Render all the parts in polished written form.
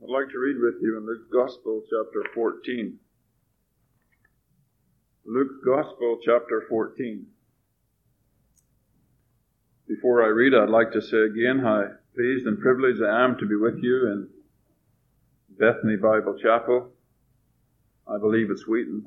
I'd like to read with you in Luke's Gospel, chapter 14. Luke's Gospel, chapter 14. Before I read, I'd like to say again how pleased and privileged I am to be with you in Bethany Bible Chapel. I believe it's Wheaton,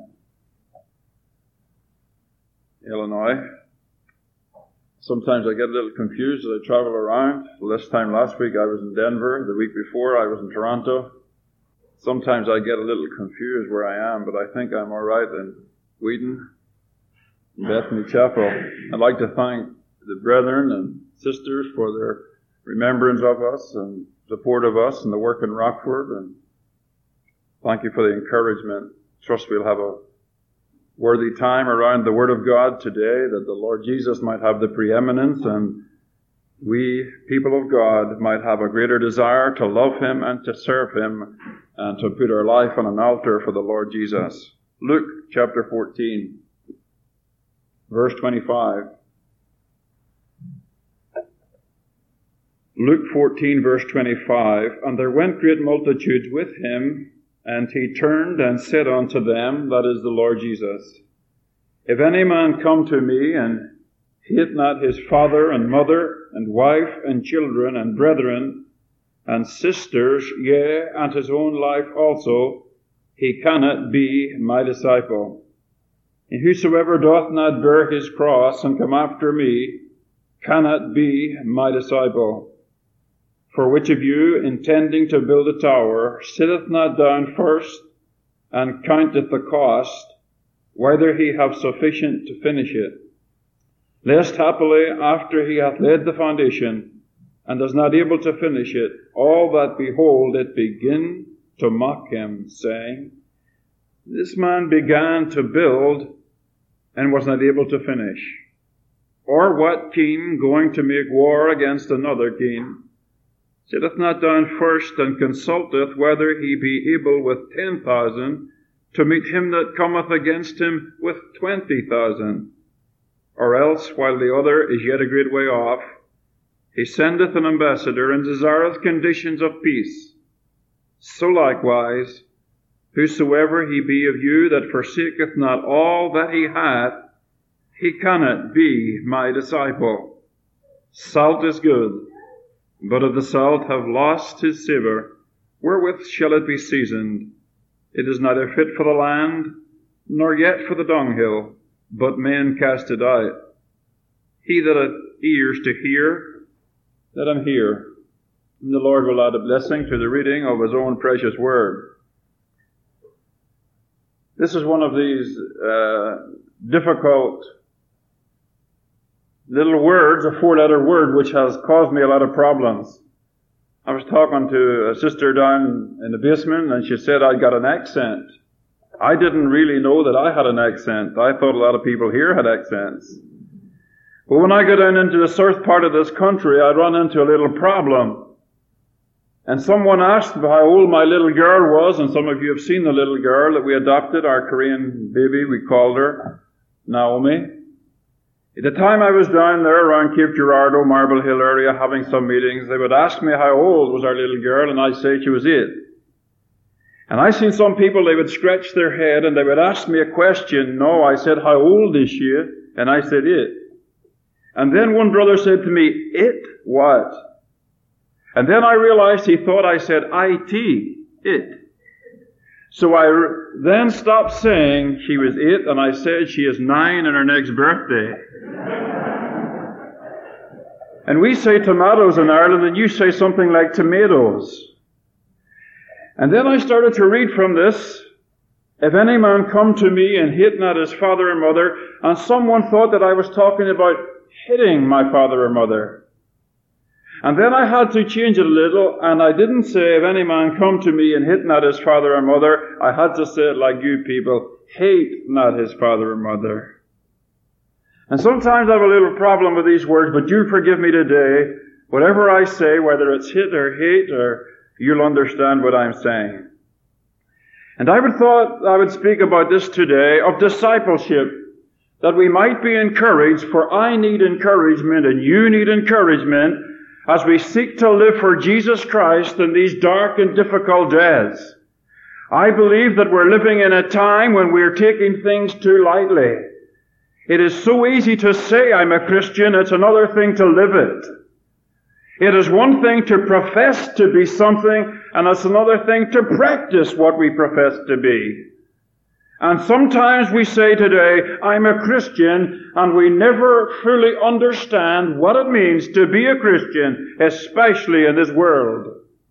Illinois. Sometimes I get a little confused as I travel around. This time last week I was in Denver. The week before I was in Toronto. Sometimes I get a little confused where I am, but I think I'm all right in Wheaton, Bethany Chapel. I'd like to thank the brethren and sisters for their remembrance of us and support of us and the work in Rockford. And thank you for the encouragement. Trust we'll have a worthy time around the Word of God today, that the Lord Jesus might have the preeminence and we, people of God, might have a greater desire to love Him and to serve Him and to put our life on an altar for the Lord Jesus. Luke chapter 14, verse 25. Luke 14, verse 25. And there went great multitudes with Him, and He turned and said unto them, that is the Lord Jesus, If any man come to me and hate not his father and mother and wife and children and brethren and sisters, yea, and his own life also, he cannot be my disciple. And whosoever doth not bear his cross and come after me cannot be my disciple. For which of you, intending to build a tower, sitteth not down first, and counteth the cost, whether he have sufficient to finish it? Lest happily, after he hath laid the foundation, and is not able to finish it, all that behold it begin to mock him, saying, This man began to build, and was not able to finish. Or what king, going to make war against another king, sitteth not down first, and consulteth whether he be able with 10,000 to meet him that cometh against him with 20,000? Or else, while the other is yet a great way off, he sendeth an ambassador, and desireth conditions of peace. So likewise, whosoever he be of you that forsaketh not all that he hath, he cannot be my disciple. Salt is good, but if the salt have lost his savour, wherewith shall it be seasoned? It is neither fit for the land, nor yet for the dunghill, but men cast it out. He that hath ears to hear, let him hear. And the Lord will add a blessing to the reading of His own precious word. This is one of these difficult little words, a four-letter word, which has caused me a lot of problems. I was talking to a sister down in the basement, and she said I'd got an accent. I didn't really know that I had an accent. I thought a lot of people here had accents. But when I go down into the south part of this country, I run into a little problem. And someone asked how old my little girl was, and some of you have seen the little girl that we adopted, our Korean baby. We called her Naomi. At the time I was down there around Cape Girardeau, Marble Hill area, having some meetings, they would ask me how old was our little girl, and I'd say she was 8. And I seen some people, they would scratch their head, and they would ask me a question. No, I said, how old is she? And I said, 8. And then one brother said to me, 8 what? And then I realized he thought I said IT, it. So I then stopped saying she was 8, and I said she is 9 in her next birthday. And we say tomatoes in Ireland, and you say something like tomatoes. And then I started to read from this, If any man come to me and hate not his father and mother, and someone thought that I was talking about hitting my father or mother. And then I had to change it a little, and I didn't say, if any man come to me and hate not his father or mother. I had to say it like you people, hate not his father or mother. And sometimes I have a little problem with these words, but you forgive me today. Whatever I say, whether it's hit or hate, or you'll understand what I'm saying. And I thought I would speak about this today, of discipleship, that we might be encouraged, for I need encouragement and you need encouragement, as we seek to live for Jesus Christ in these dark and difficult days. I believe that we're living in a time when we're taking things too lightly. It is so easy to say I'm a Christian, it's another thing to live it. It is one thing to profess to be something, and it's another thing to practice what we profess to be. And sometimes we say today, I'm a Christian, and we never fully understand what it means to be a Christian, especially in this world.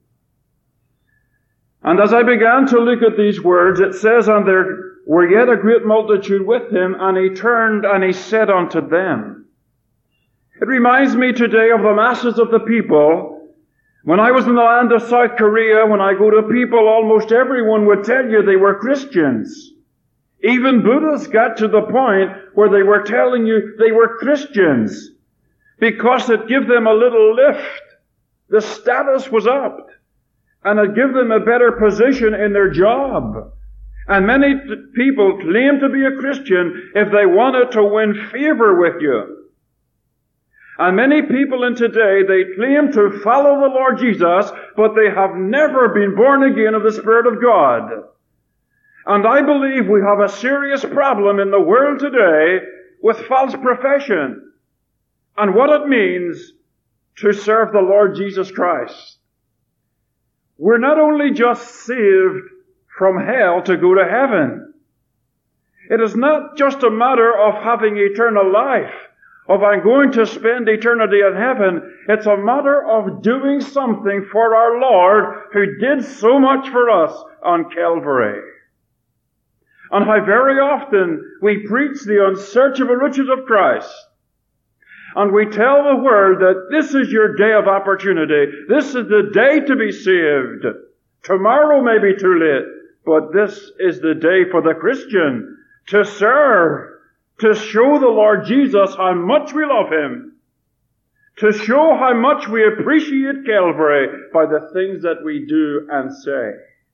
And as I began to look at these words, it says, and there were yet a great multitude with him, and he turned and he said unto them. It reminds me today of the masses of the people. When I was in the land of South Korea, when I go to people, almost everyone would tell you they were Christians. Even Buddhists got to the point where they were telling you they were Christians because it gave them a little lift. The status was up. And it gave them a better position in their job. And many people claim to be a Christian if they wanted to win favor with you. And many people in today, they claim to follow the Lord Jesus, but they have never been born again of the Spirit of God. And I believe we have a serious problem in the world today with false profession and what it means to serve the Lord Jesus Christ. We're not only just saved from hell to go to heaven. It is not just a matter of having eternal life, of I'm going to spend eternity in heaven. It's a matter of doing something for our Lord who did so much for us on Calvary. And how very often we preach the unsearchable riches of Christ. And we tell the world that this is your day of opportunity. This is the day to be saved. Tomorrow may be too late, but this is the day for the Christian to serve, to show the Lord Jesus how much we love Him, to show how much we appreciate Calvary by the things that we do and say.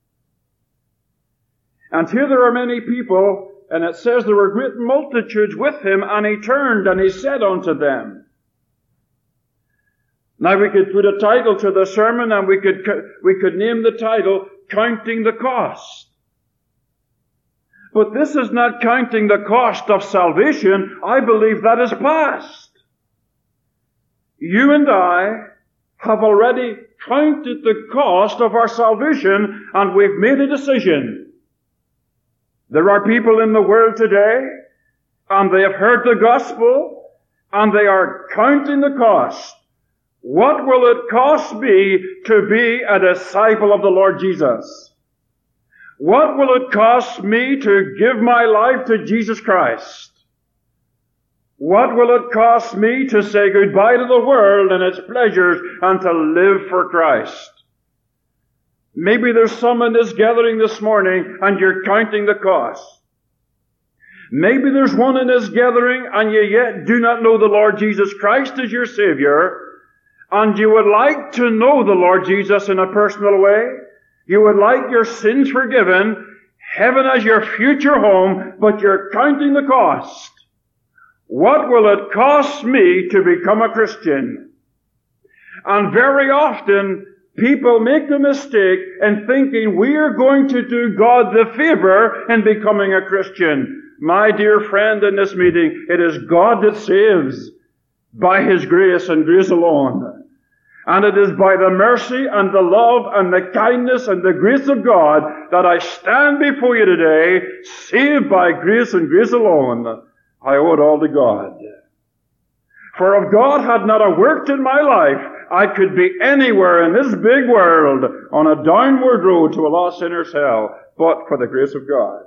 And here there are many people, and it says there were great multitudes with him, and he turned and he said unto them. Now we could put a title to the sermon, and we could name the title, Counting the Cost. But this is not counting the cost of salvation. I believe that is past. You and I have already counted the cost of our salvation, and we've made a decision. There are people in the world today, and they have heard the gospel, and they are counting the cost. What will it cost me to be a disciple of the Lord Jesus? What will it cost me to give my life to Jesus Christ? What will it cost me to say goodbye to the world and its pleasures and to live for Christ? Maybe there's some in this gathering this morning and you're counting the cost. Maybe there's one in this gathering and you yet do not know the Lord Jesus Christ as your Savior, and you would like to know the Lord Jesus in a personal way. You would like your sins forgiven, heaven as your future home, but you're counting the cost. What will it cost me to become a Christian? And very often, people make the mistake in thinking we are going to do God the favor in becoming a Christian. My dear friend in this meeting, it is God that saves by His grace and grace alone. And it is by the mercy and the love and the kindness and the grace of God that I stand before you today, saved by grace and grace alone. I owe it all to God. For if God had not worked in my life, I could be anywhere in this big world on a downward road to a lost sinner's hell, but for the grace of God.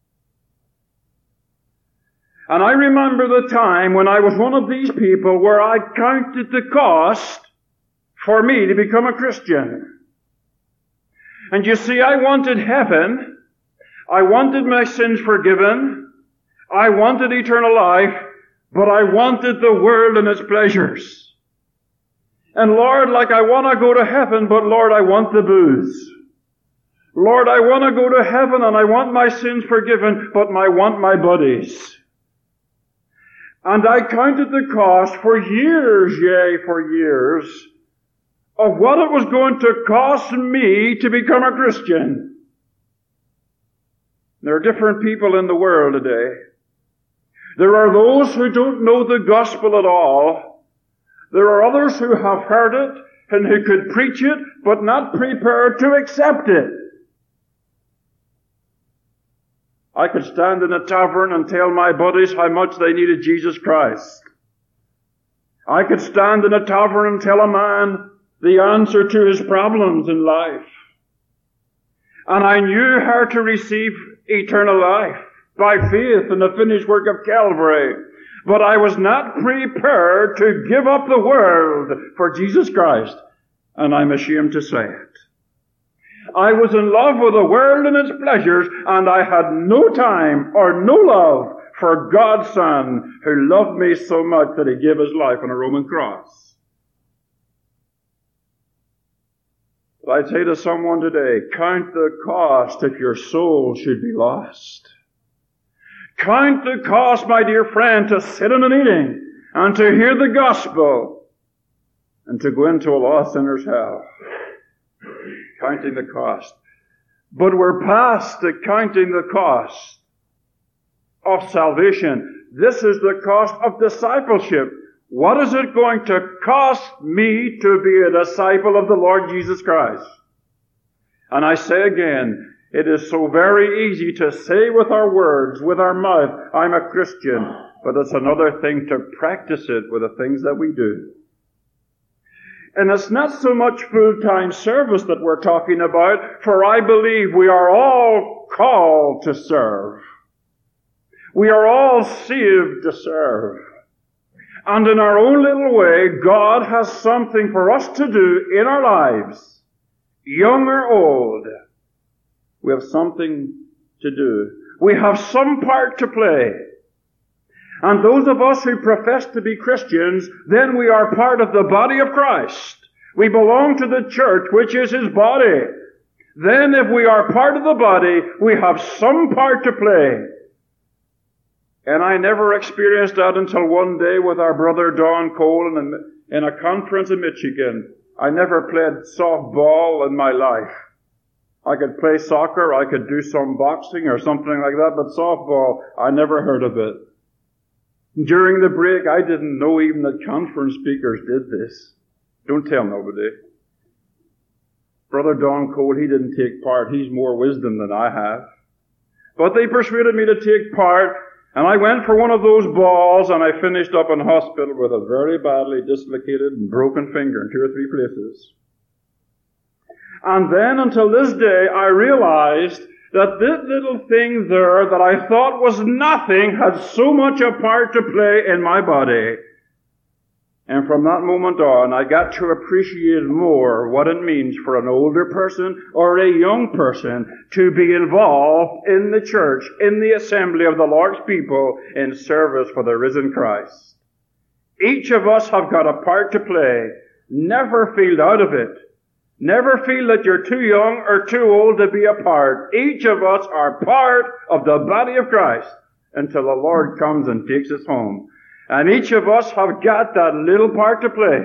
And I remember the time when I was one of these people where I counted the cost for me to become a Christian. And you see, I wanted heaven. I wanted my sins forgiven. I wanted eternal life, but I wanted the world and its pleasures. And Lord, like I want to go to heaven, but Lord, I want the booze. Lord, I want to go to heaven and I want my sins forgiven, but I want my buddies. And I counted the cost for years, yea, for years. of what it was going to cost me to become a Christian. There are different people in the world today. There are those who don't know the gospel at all. There are others who have heard it and who could preach it, but not prepared to accept it. I could stand in a tavern and tell my buddies how much they needed Jesus Christ. I could stand in a tavern and tell a man the answer to his problems in life. And I knew how to receive eternal life by faith in the finished work of Calvary. But I was not prepared to give up the world for Jesus Christ. And I'm ashamed to say it. I was in love with the world and its pleasures, and I had no time or no love for God's Son, who loved me so much that He gave His life on a Roman cross. But I'd say to someone today, count the cost if your soul should be lost. Count the cost, my dear friend, to sit in a meeting and to hear the gospel and to go into a lost sinner's hell. Counting the cost. But we're past the counting the cost of salvation. This is the cost of discipleship. What is it going to cost me to be a disciple of the Lord Jesus Christ? And I say again, it is so very easy to say with our words, with our mouth, I'm a Christian. But it's another thing to practice it with the things that we do. And it's not so much full-time service that we're talking about, for I believe we are all called to serve. We are all saved to serve. And in our own little way, God has something for us to do in our lives, young or old. We have something to do. We have some part to play. And those of us who profess to be Christians, then we are part of the body of Christ. We belong to the church, which is His body. Then if we are part of the body, we have some part to play. And I never experienced that until one day with our brother Don Cole in a conference in Michigan. I never played softball in my life. I could play soccer, I could do some boxing or something like that, but softball, I never heard of it. During the break, I didn't know even that conference speakers did this. Don't tell nobody. Brother Don Cole, he didn't take part. He's more wisdom than I have. But they persuaded me to take part, and I went for one of those balls, and I finished up in hospital with a very badly dislocated and broken finger in 2 or 3 places. And then, until this day, I realized that this little thing there that I thought was nothing had so much a part to play in my body. And from that moment on, I got to appreciate more what it means for an older person or a young person to be involved in the church, in the assembly of the Lord's people, in service for the risen Christ. Each of us have got a part to play. Never feel out of it. Never feel that you're too young or too old to be a part. Each of us are part of the body of Christ until the Lord comes and takes us home. And each of us have got that little part to play.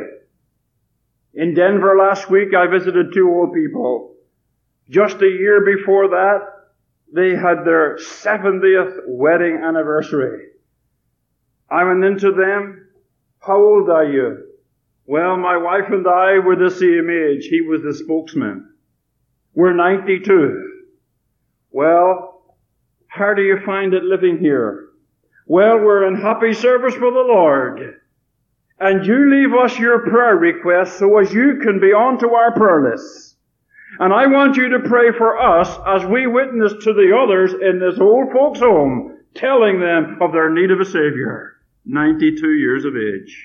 In Denver last week, I visited 2 old people. Just a year before that, they had their 70th wedding anniversary. I went into them. How old are you? Well, my wife and I were the same age. He was the spokesman. We're 92. Well, how do you find it living here? Well, we're in happy service for the Lord. And you leave us your prayer requests so as you can be on to our prayer lists. And I want you to pray for us as we witness to the others in this old folks' home, telling them of their need of a Savior. 92 years of age.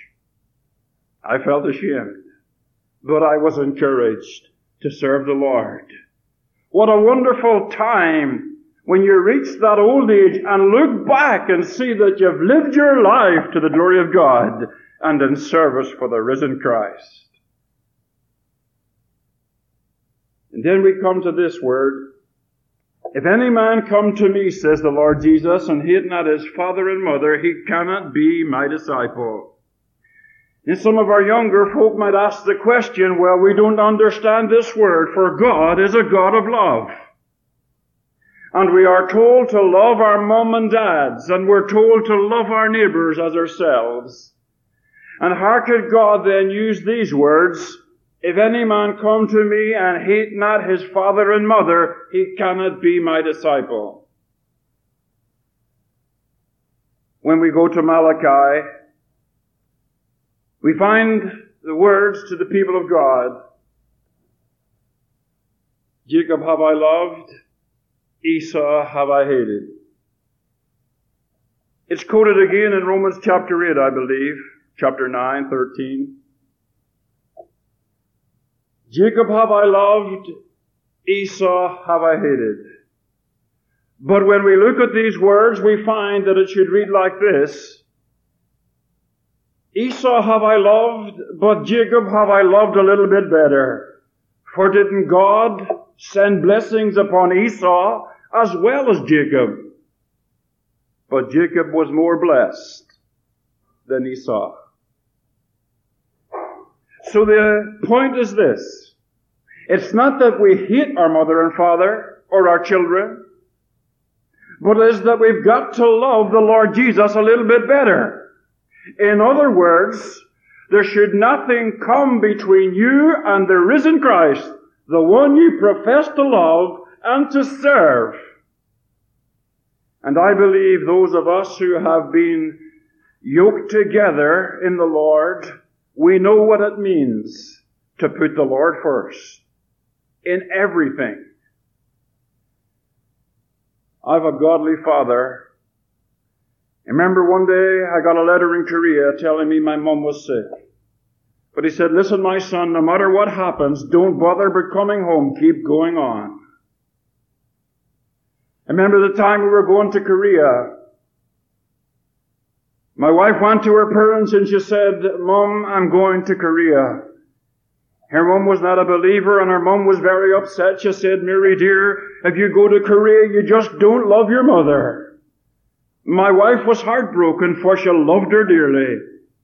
I felt ashamed, but I was encouraged to serve the Lord. What a wonderful time when you reach that old age and look back and see that you've lived your life to the glory of God and in service for the risen Christ. And then we come to this word. If any man come to me, says the Lord Jesus, and hate not his father and mother, he cannot be my disciple. And some of our younger folk might ask the question, well, we don't understand this word, for God is a God of love. And we are told to love our mom and dads, and we're told to love our neighbors as ourselves. And how could God then use these words, if any man come to me and hate not his father and mother, he cannot be my disciple. When we go to Malachi, we find the words to the people of God. Jacob have I loved, Esau have I hated. It's quoted again in Romans chapter 8, I believe, chapter 9, 13. Jacob have I loved, Esau have I hated. But when we look at these words, we find that it should read like this. Esau have I loved, but Jacob have I loved a little bit better. For didn't God send blessings upon Esau as well as Jacob? But Jacob was more blessed than Esau. So the point is this. It's not that we hate our mother and father or our children, but it is that we've got to love the Lord Jesus a little bit better. In other words, there should nothing come between you and the risen Christ, the one you profess to love and to serve. And I believe those of us who have been yoked together in the Lord, we know what it means to put the Lord first in everything. I have a godly father. I remember one day I got a letter in Korea telling me my mom was sick. But he said, listen, my son, no matter what happens, don't bother but coming home. Keep going on. I remember the time we were going to Korea. My wife went to her parents and she said, Mom, I'm going to Korea. Her mom was not a believer and her mom was very upset. She said, Mary dear, if you go to Korea, you just don't love your mother. My wife was heartbroken, for she loved her dearly.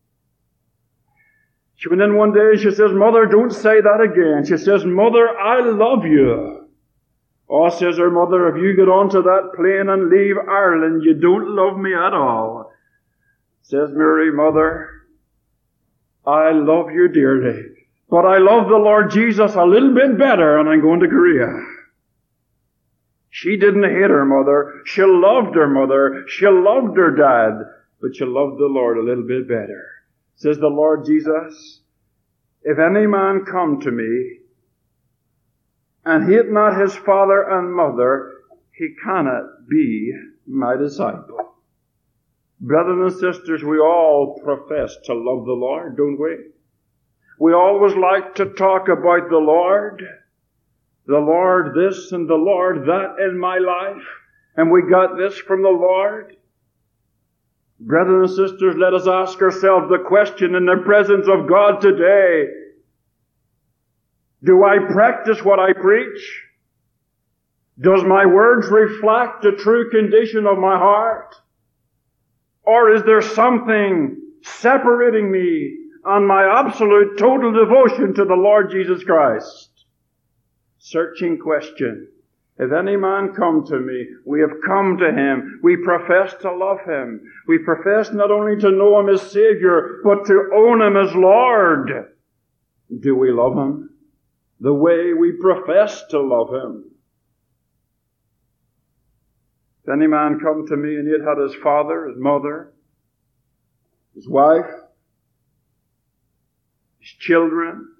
She went in one day, she says, Mother, don't say that again. She says, Mother, I love you. Oh, says her mother, if you get onto that plane and leave Ireland, you don't love me at all. Says Mary, Mother, I love you dearly, but I love the Lord Jesus a little bit better, and I'm going to Korea. She didn't hate her mother. She loved her mother. She loved her dad. But she loved the Lord a little bit better. Says the Lord Jesus, if any man come to me and hate not his father and mother, he cannot be my disciple. Brothers and sisters, we all profess to love the Lord, don't we? We always like to talk about the Lord this and the Lord that in my life, and we got this from the Lord. Brothers and sisters, let us ask ourselves the question in the presence of God today. Do I practice what I preach? Does my words reflect the true condition of my heart? Or is there something separating me on my absolute total devotion to the Lord Jesus Christ? Searching question. If any man come to me, we have come to him. We profess to love him. We profess not only to know him as Savior, but to own him as Lord. Do we love him the way we profess to love him? If any man come to me and yet had his father, his mother, his wife, his children,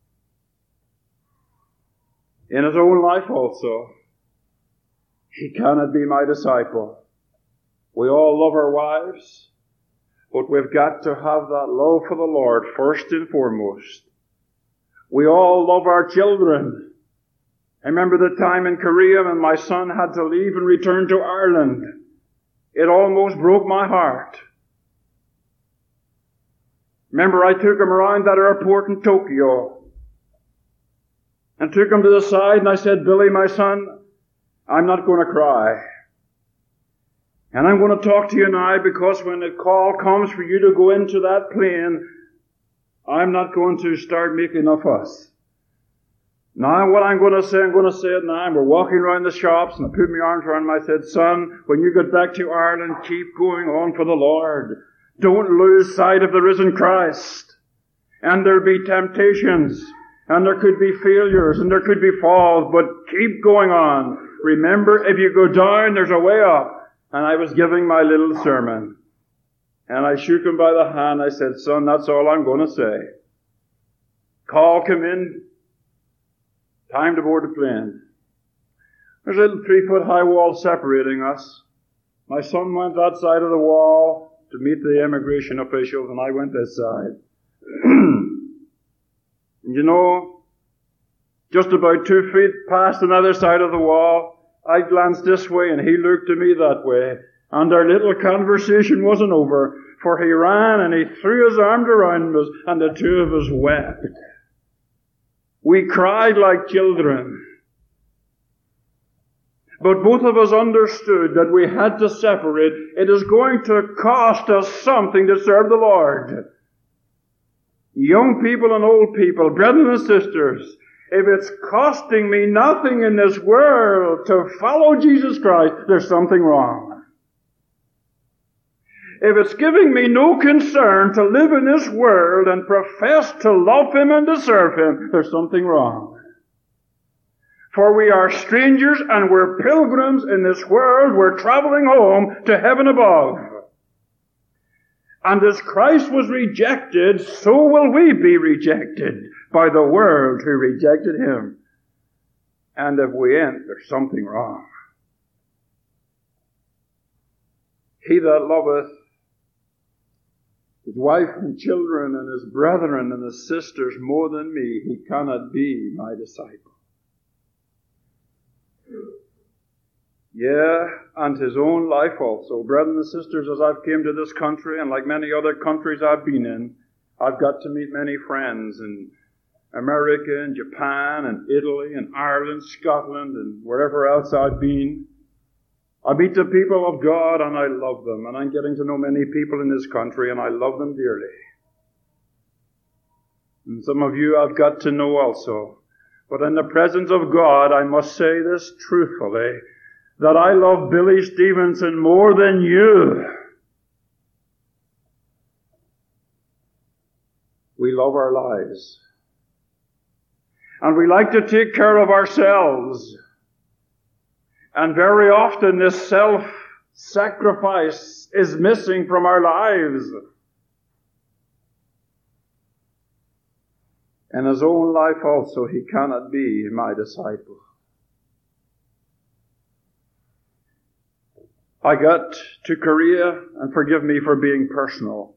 in his own life also, he cannot be my disciple. We all love our wives, but we've got to have that love for the Lord first and foremost. We all love our children. I remember the time in Korea when my son had to leave and return to Ireland. It almost broke my heart. Remember, I took him around that airport in Tokyo and took him to the side and I said, Billy, my son, I'm not going to cry. And I'm going to talk to you now because when the call comes for you to go into that plane, I'm not going to start making a fuss. Now what I'm going to say it now. And we're walking around the shops, and I put my arms around him. I said, son, when you get back to Ireland, keep going on for the Lord. Don't lose sight of the risen Christ. And there'll be temptations, and there could be failures, and there could be falls, but keep going on. Remember, if you go down, there's a way up. And I was giving my little sermon. And I shook him by the hand. I said, son, that's all I'm going to say. Call come in. Time to board the plane. There's a little 3-foot-high wall separating us. My son went that side of the wall to meet the immigration officials, and I went this side. And you know, just about 2 feet past another side of the wall, I glanced this way and he looked to me that way. And our little conversation wasn't over, for he ran and he threw his arms around us, and the two of us wept. We cried like children. But both of us understood that we had to separate. It is going to cost us something to serve the Lord. Young people and old people, brothers and sisters, if it's costing me nothing in this world to follow Jesus Christ, there's something wrong. If it's giving me no concern to live in this world and profess to love Him and to serve Him, there's something wrong. For we are strangers and we're pilgrims in this world. We're traveling home to heaven above. And as Christ was rejected, so will we be rejected by the world who rejected Him. And if we ain't, there's something wrong. He that loveth his wife and children and his brethren and his sisters more than me, he cannot be my disciple. Yeah, and his own life also. Brethren and sisters, as I've came to this country, and like many other countries I've been in, I've got to meet many friends in America and Japan and Italy and Ireland, Scotland, and wherever else I've been. I meet the people of God and I love them. And I'm getting to know many people in this country and I love them dearly. And some of you I've got to know also. But in the presence of God, I must say this truthfully, that I love Billy Stevenson more than you. We love our lives. And we like to take care of ourselves. And very often this self-sacrifice is missing from our lives. In his own life also, he cannot be my disciple. I got to Korea, and forgive me for being personal,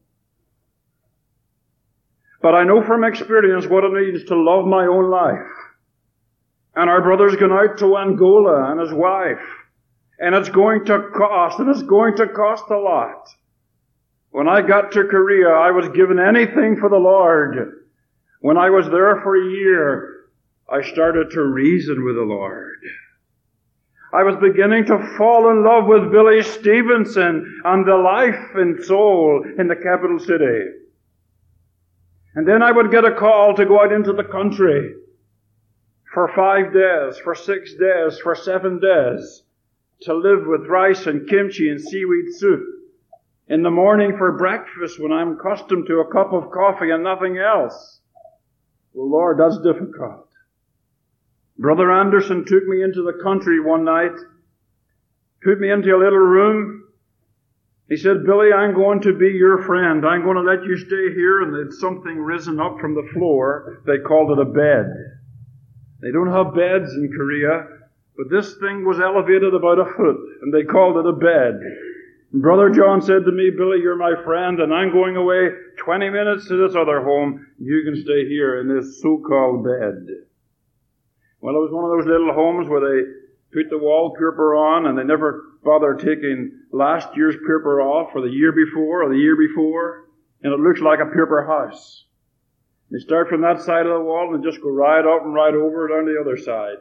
but I know from experience what it means to love my own life. And our brother's gone out to Angola and his wife. And it's going to cost, and it's going to cost a lot. When I got to Korea, I was given anything for the Lord. When I was there for a year, I started to reason with the Lord. I was beginning to fall in love with Billy Stevenson and the life and soul in the capital city. And then I would get a call to go out into the country for 5 days, for 6 days, for 7 days, to live with rice and kimchi and seaweed soup. In the morning for breakfast when I'm accustomed to a cup of coffee and nothing else. Well, Lord, that's difficult. Brother Anderson took me into the country one night, put me into a little room. He said, Billy, I'm going to be your friend. I'm going to let you stay here. And there's something risen up from the floor. They called it a bed. They don't have beds in Korea, but this thing was elevated about a foot, and they called it a bed. And Brother John said to me, Billy, you're my friend, and I'm going away 20 minutes to this other home. You can stay here in this so-called bed. Well, it was one of those little homes where they put the wallpaper on, and they never bothered taking last year's paper off, or the year before, and it looks like a paper house. They start from that side of the wall and just go right up and right over down the other side.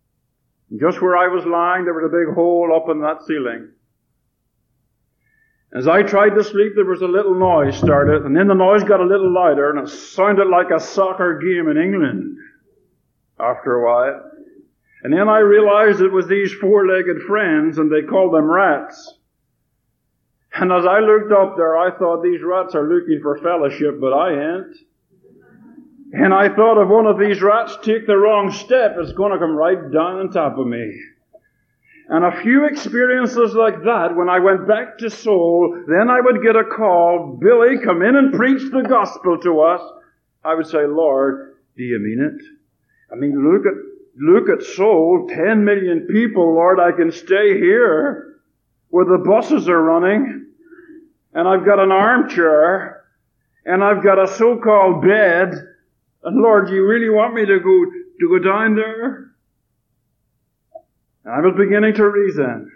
And just where I was lying, there was a big hole up in that ceiling. As I tried to sleep, there was a little noise started, and then the noise got a little louder, and it sounded like a soccer game in England after a while. And then I realized it was these four-legged friends, and they called them rats. And as I looked up there, I thought, these rats are looking for fellowship, but I ain't. And I thought, if one of these rats take the wrong step, it's going to come right down on top of me. And a few experiences like that, when I went back to Seoul, then I would get a call, Billy, come in and preach the gospel to us. I would say, Lord, do you mean it? I mean, look at Seoul, 10 million people, Lord, I can stay here where the buses are running, and I've got an armchair, and I've got a so-called bed, and Lord, do you really want me to go down there? And I was beginning to reason.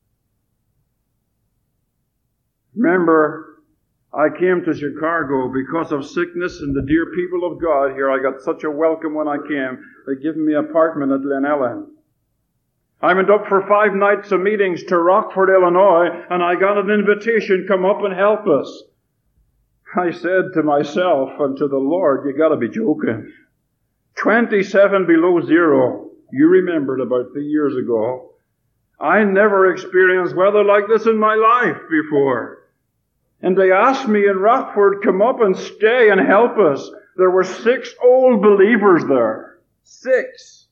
Remember, I came to Chicago because of sickness, and the dear people of God here, I got such a welcome when I came. They given me an apartment at Glen Ellen. I went up for 5 nights of meetings to Rockford, Illinois, and I got an invitation, come up and help us. I said to myself and to the Lord, you got to be joking. 27 below zero. You remembered about 3 years ago. I never experienced weather like this in my life before. And they asked me in Rockford, come up and stay and help us. There were 6 old believers there. 6.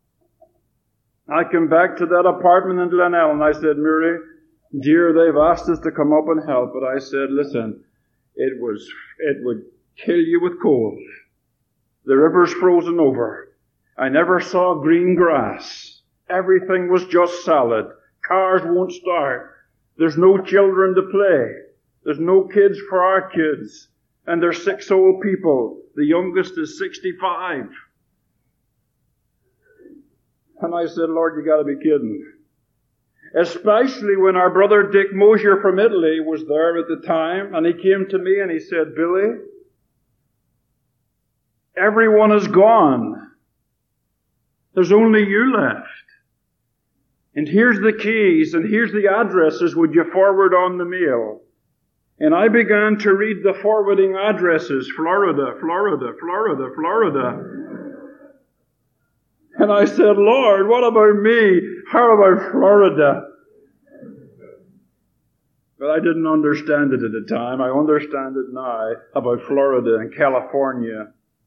I came back to that apartment in Glen Ellen. I said, Mary, dear, they've asked us to come up and help. But I said, listen, it would kill you with cold. The river's frozen over. I never saw green grass. Everything was just solid. Cars won't start. There's no children to play. There's no kids for our kids. And there's 6 old people. The youngest is 65. And I said, Lord, you got to be kidding. Especially when our brother Dick Mosier from Italy was there at the time, and he came to me and he said, Billy, everyone is gone. There's only you left. And here's the keys, and here's the addresses. Would you forward on the mail? And I began to read the forwarding addresses. Florida, Florida, Florida, Florida. And I said, Lord, what about me? How about Florida? But I didn't understand it at the time. I understand it now about Florida and California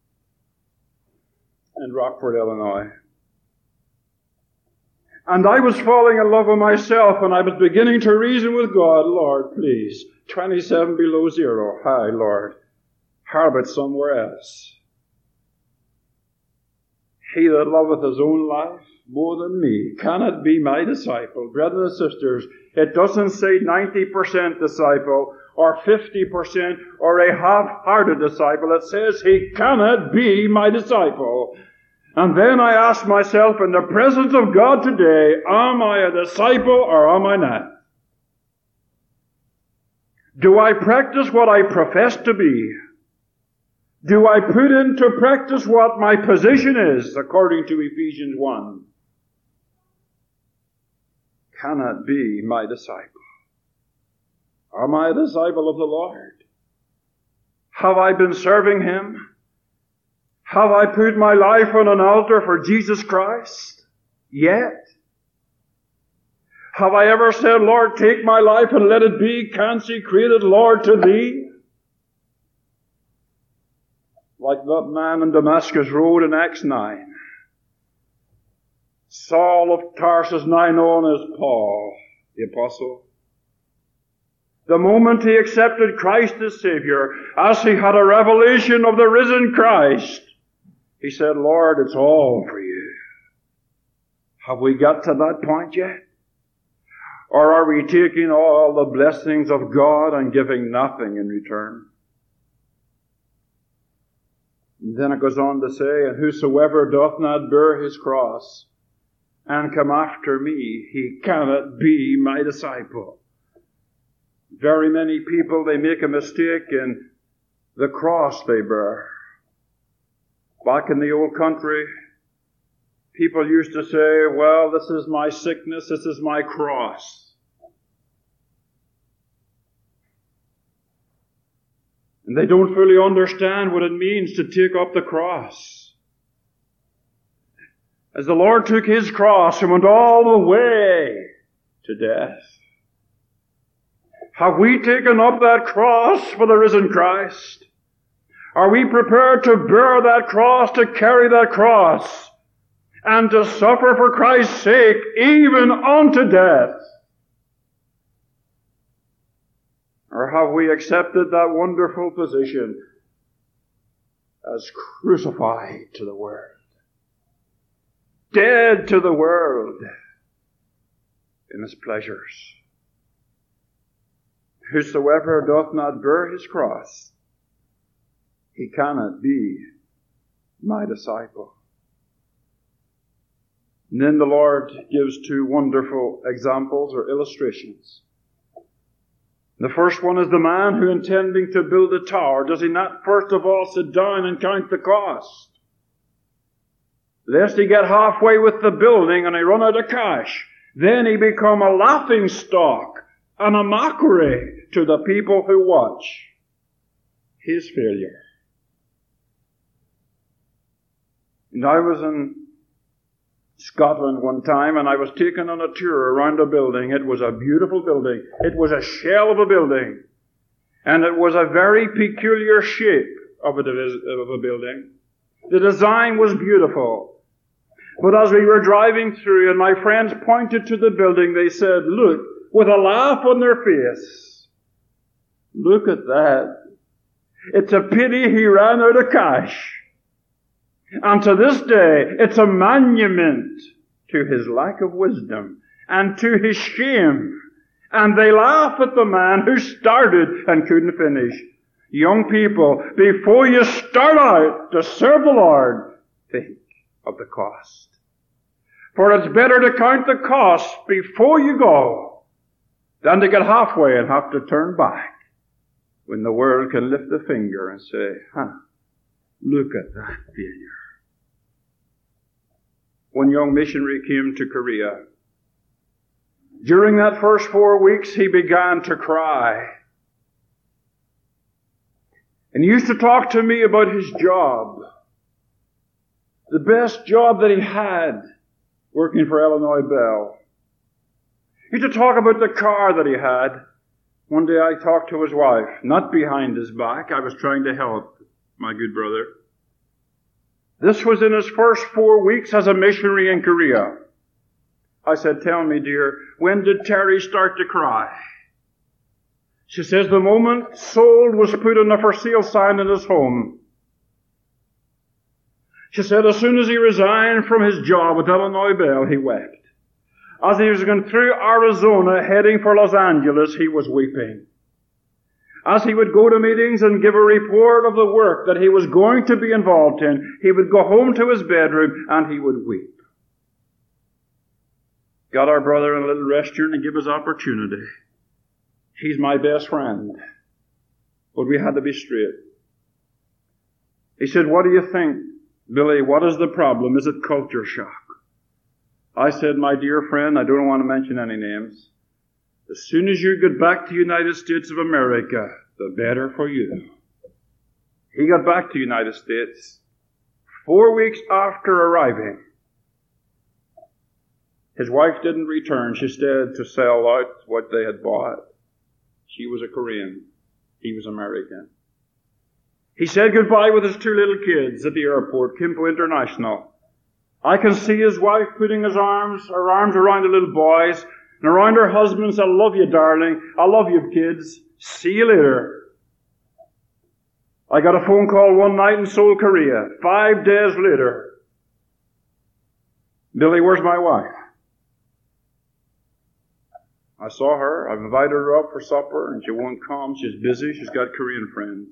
and Rockford, Illinois. And I was falling in love with myself, and I was beginning to reason with God, Lord, please, 27 below zero. Hi, Lord. How about somewhere else? He that loveth his own life more than me cannot be my disciple. Brothers and sisters, it doesn't say 90% disciple or 50% or a half-hearted disciple. It says he cannot be my disciple. And then I ask myself, in the presence of God today, am I a disciple or am I not? Do I practice what I profess to be? Do I put into practice what my position is, according to Ephesians 1? Cannot be my disciple. Am I a disciple of the Lord? Have I been serving Him? Have I put my life on an altar for Jesus Christ? Yet? Have I ever said, Lord, take my life and let it be consecrated, Lord, to Thee? Like that man in Damascus Road in Acts 9. Saul of Tarsus, now known as Paul, the apostle. The moment he accepted Christ as Savior, as he had a revelation of the risen Christ, he said, Lord, it's all for you. Have we got to that point yet? Or are we taking all the blessings of God and giving nothing in return? And then it goes on to say, and whosoever doth not bear his cross and come after me, he cannot be my disciple. Very many people, they make a mistake in the cross they bear. Back in the old country, people used to say, well, this is my sickness, this is my cross. And they don't fully understand what it means to take up the cross. As the Lord took His cross and went all the way to death, have we taken up that cross for the risen Christ? Are we prepared to bear that cross, to carry that cross, and to suffer for Christ's sake, even unto death? Or have we accepted that wonderful position as crucified to the world, dead to the world in its pleasures? Whosoever doth not bear his cross, he cannot be my disciple. And then the Lord gives two wonderful examples or illustrations. The first one is the man who, intending to build a tower, does he not first of all sit down and count the cost? Lest he get halfway with the building and he run out of cash. Then he become a laughing stock and a mockery to the people who watch his failure. And I was in Scotland one time, and I was taken on a tour around a building. It was a beautiful building. It was a shell of a building. And it was a very peculiar shape of a building. The design was beautiful. But as we were driving through and my friends pointed to the building, they said, "Look," with a laugh on their face, "look at that. It's a pity he ran out of cash." And to this day, it's a monument to his lack of wisdom and to his shame. And they laugh at the man who started and couldn't finish. Young people, before you start out to serve the Lord, think of the cost. For it's better to count the cost before you go than to get halfway and have to turn back when the world can lift a finger and say, look at that failure. One young missionary came to Korea. During that first 4 weeks, he began to cry. And he used to talk to me about his job. The best job that he had, working for Illinois Bell. He used to talk about the car that he had. One day I talked to his wife, not behind his back. I was trying to help my good brother. This was in his first 4 weeks as a missionary in Korea. I said, "Tell me, dear, when did Terry start to cry?" She says, "The moment sold was put on the for sale sign in his home." She said, as soon as he resigned from his job at Illinois Bell, he wept. As he was going through Arizona, heading for Los Angeles, he was weeping. As he would go to meetings and give a report of the work that he was going to be involved in, he would go home to his bedroom and he would weep. Got our brother in a little restaurant and give us opportunity. He's my best friend. But we had to be straight. He said, "What do you think, Billy? What is the problem? Is it culture shock?" I said, "My dear friend, I don't want to mention any names. As soon as you get back to the United States of America, the better for you." He got back to the United States 4 weeks after arriving. His wife didn't return. She stayed to sell out what they had bought. She was a Korean. He was American. He said goodbye with his 2 little kids at the airport, Kimpo International. I can see his wife putting her arms around the little boys and around her husband and said, "I love you, darling. I love you, kids. See you later." I got a phone call one night in Seoul, Korea. 5 days later, "Billy, where's my wife?" I saw her. I've invited her up for supper, and she won't come. She's busy. She's got Korean friends.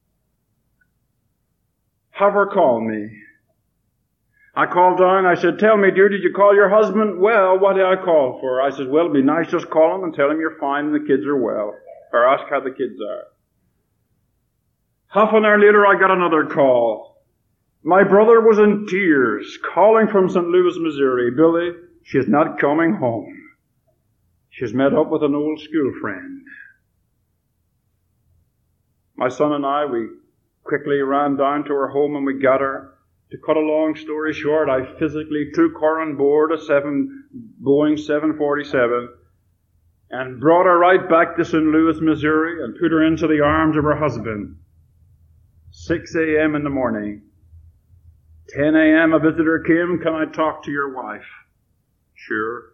Have her call me. I called down. I said, "Tell me, dear, did you call your husband?" "Well, what did I call for?" I said, "Well, it'd be nice, just call him and tell him you're fine and the kids are well. Or ask how the kids are." Half an hour later, I got another call. My brother was in tears, calling from St. Louis, Missouri. "Billy, she's not coming home. She's met up with an old school friend." My son and I, we quickly ran down to her home and we got her. To cut a long story short, I physically took her on board a Boeing 747 and brought her right back to St. Louis, Missouri, and put her into the arms of her husband. 6 a.m. in the morning. 10 a.m. a visitor came. Can I talk to your wife? Sure.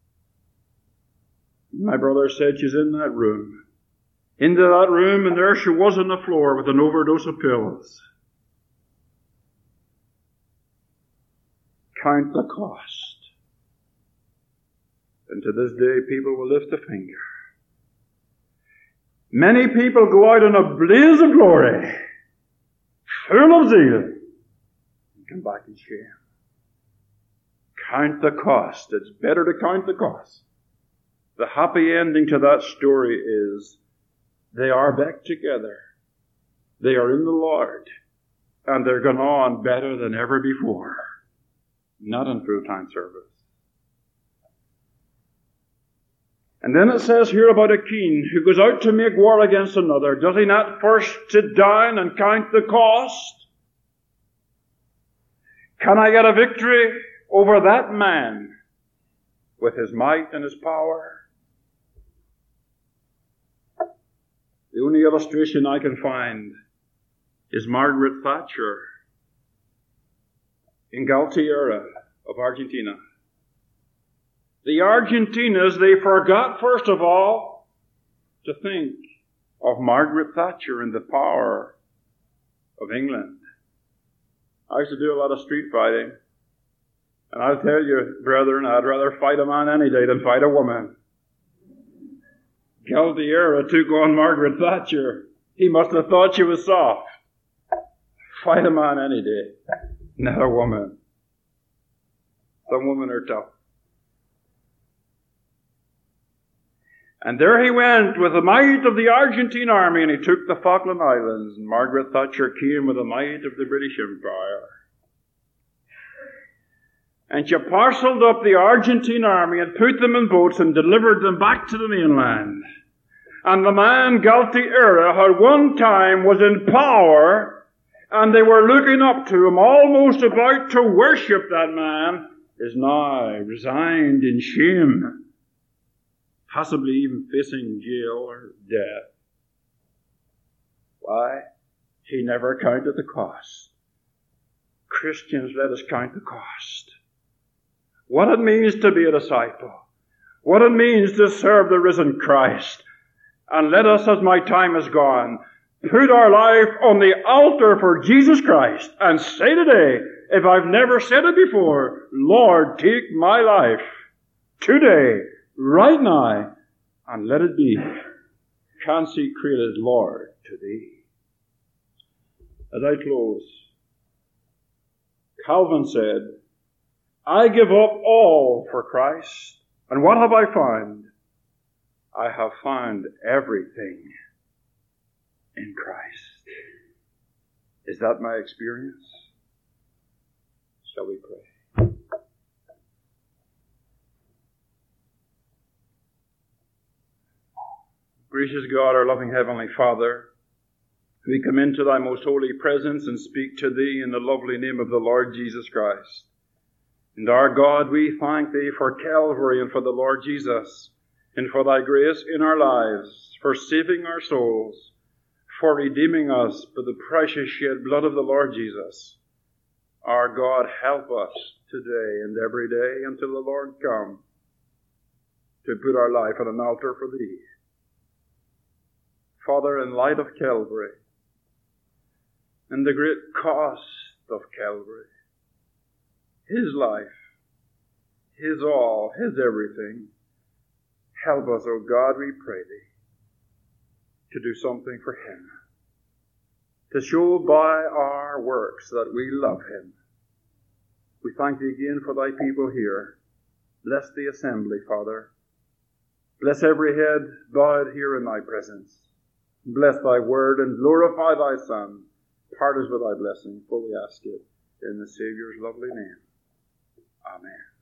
My brother said she's in that room. Into that room, and there she was on the floor with an overdose of pills. Count the cost. And to this day, people will lift a finger. Many people go out in a blaze of glory, full of zeal, and come back in shame. Count the cost. It's better to count the cost. The happy ending to that story is they are back together. They are in the Lord. And they're going on better than ever before. Not in full-time service. And then it says here about a king who goes out to make war against another. Does he not first sit down and count the cost? Can I get a victory over that man with his might and his power? The only illustration I can find is Margaret Thatcher in Galtiera of Argentina. The Argentinas, they forgot, first of all, to think of Margaret Thatcher and the power of England. I used to do a lot of street fighting. And I'll tell you, brethren, I'd rather fight a man any day than fight a woman. Galtiera took on Margaret Thatcher. He must have thought she was soft. Fight a man any day, not a woman. Some women are tough. And there he went with the might of the Argentine army, and he took the Falkland Islands, and Margaret Thatcher came with the might of the British Empire. And she parceled up the Argentine army and put them in boats and delivered them back to the mainland. And the man, Galtiera, had one time was in power, and they were looking up to him, almost about to worship that man, is now resigned in shame, possibly even facing jail or death. Why? He never counted the cost. Christians, let us count the cost. What it means to be a disciple. What it means to serve the risen Christ. And let us, as my time is gone, put our life on the altar for Jesus Christ and say today, if I've never said it before, Lord, take my life today, right now, and let it be consecrated, Lord, to Thee. As I close, Calvin said, I give up all for Christ. And what have I found? I have found everything in Christ. Is that my experience? Shall we pray? Gracious God, our loving Heavenly Father, we come into Thy most holy presence and speak to Thee in the lovely name of the Lord Jesus Christ. And our God, we thank Thee for Calvary and for the Lord Jesus, and for Thy grace in our lives, for saving our souls, for redeeming us by the precious shed blood of the Lord Jesus. Our God, help us today and every day until the Lord come to put our life on an altar for Thee. Father, in light of Calvary and the great cost of Calvary, His life, His all, His everything, help us, O God, we pray Thee, to do something for Him, to show by our works that we love Him. We thank Thee again for Thy people here. Bless the assembly, Father. Bless every head bowed here in Thy presence. Bless Thy word and glorify Thy Son. Part us with Thy blessing, for we ask it in the Saviour's lovely name. Amen.